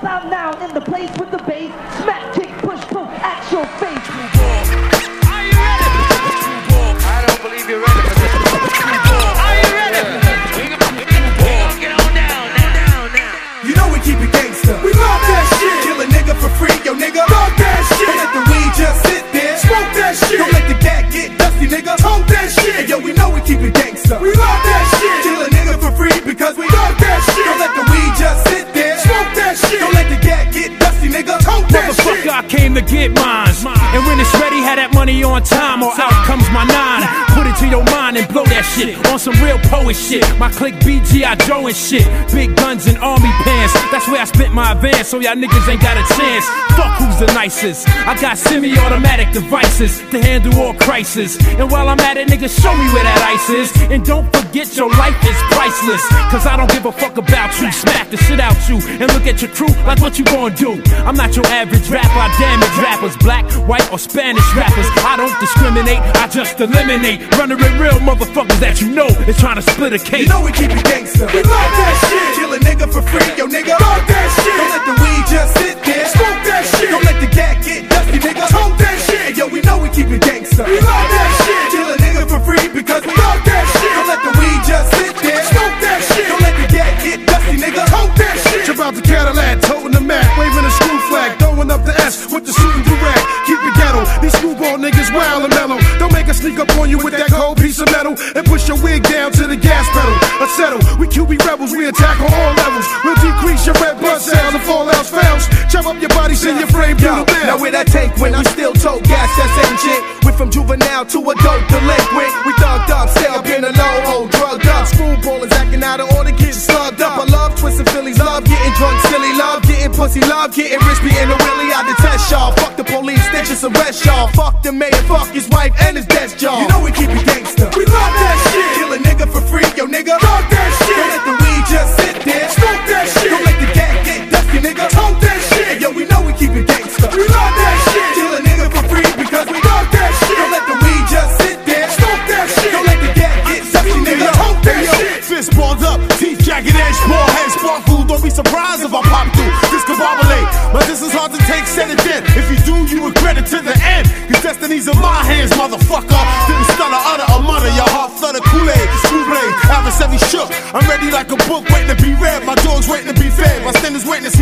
out now in the place with the bass. Smack, kick, push, pull, at your face. Are you ready? I don't believe you're ready for this. Are you ready? We gon' get on down now. You know we keep it gangsta. We love that shit. Kill a nigga for free, yo nigga. Love that shit. Don't let the weed just sit there. Smoke that shit. Don't let the gat get dusty, nigga. Tote that shit. Hey, yo, we know we keep it gangsta. We love that shit. Kill a nigga for free because we love that shit. Don't let the weed just sit there. Smoke that shit. Don't let the gat get dusty, nigga. Tote that shit. Motherfucker, I came to get mine. And when it's ready, have that money on time, or out comes my 9. Put it to your mind and blow that shit on some real poet shit. My clique BG.I. Joe and shit. Big guns and army pants. That's where I spent my advance, so y'all niggas ain't got a chance. Fuck who's the nicest. I got semi-automatic devices to handle all crisis. And while I'm at it, niggas, show me where that ice is. And don't forget your life is priceless. Cause I don't give a fuck about you. Smack the shit out you and look at your crew like what you gonna do. I'm not your average rapper, I damage rappers. Black, white, or Spanish rappers. I don't discriminate, I just eliminate. Running with real motherfuckers that you know is trying to split a cake. You know we keep it gangsta. We love that shit. Kill a nigga for free, yo nigga. Love that shit. Don't let the weed just sit there. Smoke that shit. Don't let the gat get dusty, nigga. Tote that shit. Yo, we know we keep it gangsta. We love that shit. Kill a nigga for free because we love that shit. Don't let the weed just sit there. Smoke that shit. Don't let the gat get dusty, nigga. Tote that shit. Jump out the Cadillac, toting the Mac, waving a screw flag, throwing up the S with the suit and durag. Keep it ghetto. These screwball niggas wild and mellow. Don't make us sneak up on you with that cold piece of metal and push your wig down to the gas pedal. Let's settle. We QB rebels, we attack on all levels. We'll decrease your red blood cells if all else fails. Chop up your body, send your frame through the mail. Now where that tank went, we still tote gas, that's ancient. Went from juvenile to adult delinquent. We thugged up, stay up in the low hole, drugged up. Screwballers acting out of order, getting slugged up. I love twisting Phillies, love getting drunk, silly, love getting pussy, love getting rich, being a willy. I detest y'all. Fuck the police, they just arrest y'all. Fuck the mayor, fuck his wife and his desk job. You know we keep it gangsta. We love that shit. Kill a nigga for free, yo nigga. Love that shit. Don't let the weed just sit there. Smoke that shit. Don't let the gat get dusty, nigga. Tote that shit. Hey, yo, we know we keep it gangsta. We love that shit. Kill a nigga for free because we love that shit. Don't let the weed just sit there. Smoke that shit. Don't let the gat get dusty, nigga. Tote that shit. Fist balled up, teeth jagged edge, ball head sparkle. Don't be surprised if I pop through this discombobulate. But this is hard to take, said it then. If you do, you regret it to the end. Cause destiny's in my hands, motherfucker. Didn't stutter, utter, or mutter. Your heart flutter, Kool-Aid, screw blade, adversary shook. I'm ready like a book, waiting to be read. My dog's waiting to be fed. My standards waiting to